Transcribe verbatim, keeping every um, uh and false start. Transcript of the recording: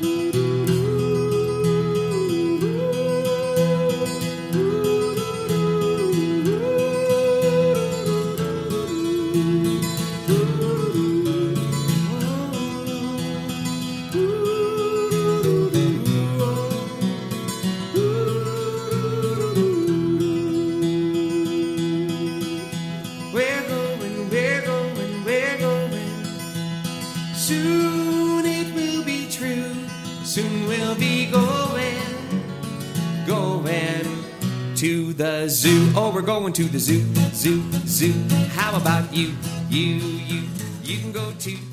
Soon it will be true. Soon we'll be going, going to the zoo. Oh, we're going to the zoo, zoo, zoo. How about you? You, you, you can go too.